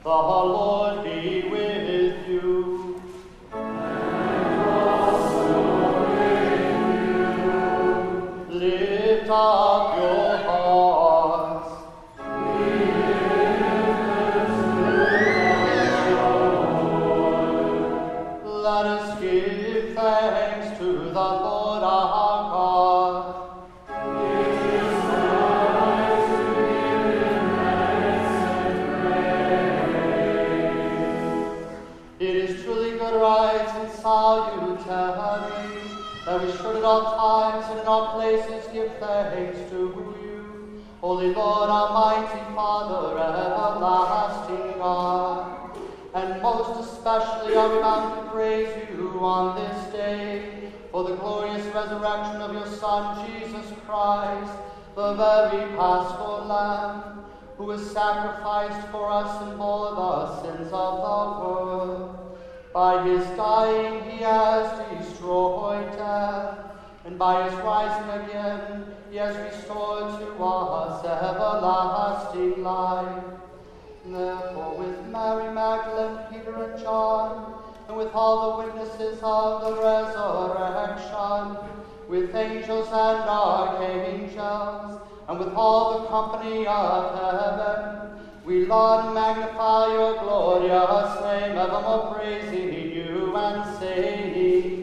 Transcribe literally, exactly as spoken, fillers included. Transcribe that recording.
The Lord be with you. And also with you. Lift up your hearts. We lift them to the Lord. Let us give thanks to the Lord our God. It is truly good rights and salutary that we should at all times and in all places give thanks to you, Holy Lord, Almighty Father, everlasting God. And most especially are we bound to praise you on this day for the glorious resurrection of your Son, Jesus Christ, the very Paschal Lamb, who was sacrificed for us and bore the sins of the world. By his dying he has destroyed death, and by his rising again he has restored to us everlasting life. Therefore, with Mary Magdalene, Peter, and John, and with all the witnesses of the resurrection, with angels and archangels, and with all the company of heaven, we laud and magnify your glorious name, evermore praising you and saying,